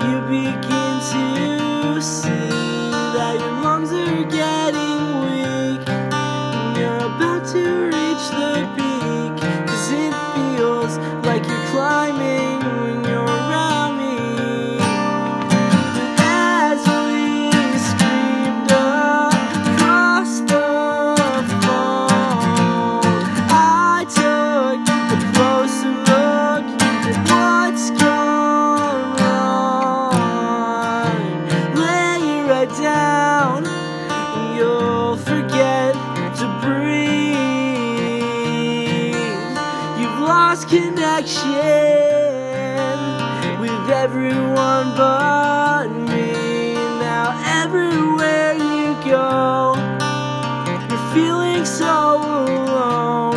you begin to see that your lungs are getting weak, and you're about to reach the peak, 'cause it feels like you're climbing when you're around me. But as we screamed across the phone, I took a closer look at what's gone wrong. Lay your head down, you'll forget to breathe. You've lost connection with everyone but me. Now everywhere you go, you're feeling so alone.